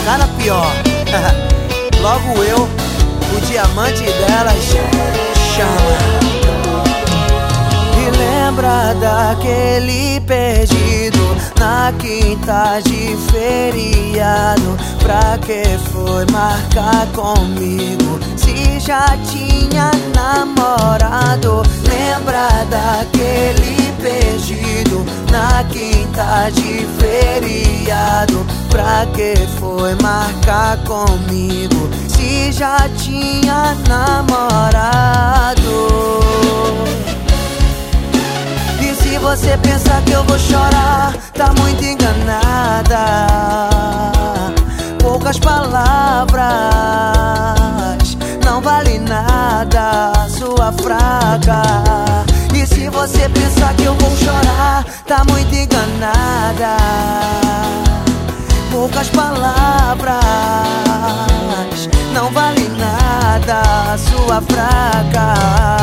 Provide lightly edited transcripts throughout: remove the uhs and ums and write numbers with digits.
ficar na pior. Logo eu, o diamante delas, chama. E lembra daquele perdido na quinta de feriado? Pra que foi marcar comigo se já tinha namorado? Lembra daquele perdido na quinta de feriado? Pra que foi marcar comigo se já tinha namorado? E se você pensar que eu vou chorar, tá muito enganada. Poucas palavras, não vale nada, sua fraca. E se você pensar que eu vou chorar, tá muito enganada. Poucas palavras, não vale nada, sua fraca.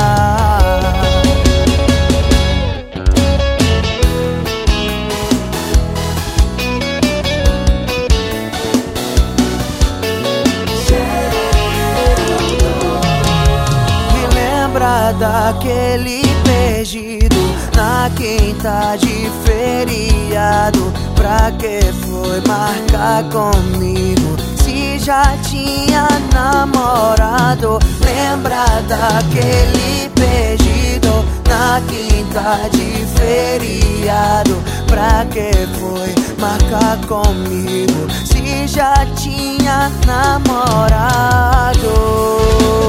Daquele perdido na quinta de feriado? Pra que foi marcar comigo se já tinha namorado? Lembra daquele perdido na quinta de feriado? Pra que foi marcar comigo se já tinha namorado?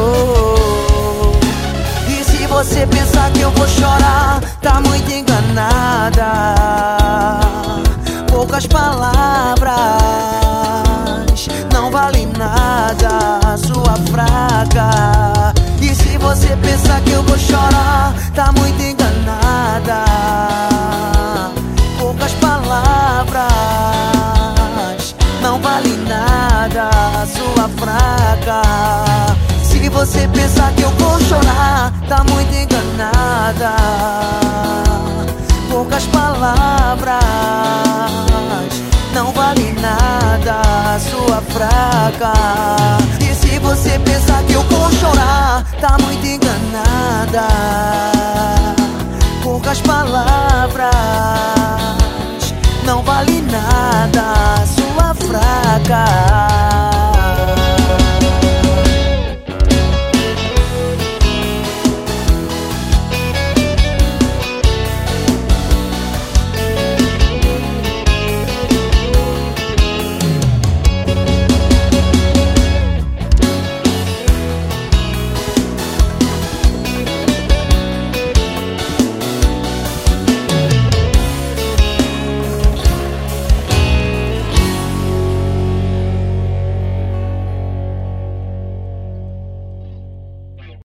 Você pensar que eu vou chorar, tá muito enganada. Poucas palavras, não vale nada, sua fraca. E se você pensar que eu vou chorar, tá muito enganada. Poucas palavras, não vale nada, sua fraca. Se você pensar que eu vou chorar, tá muito enganada. Poucas palavras, não vale nada, sua fraca. E se você pensar que eu vou chorar, tá muito enganada. Poucas palavras, não vale nada,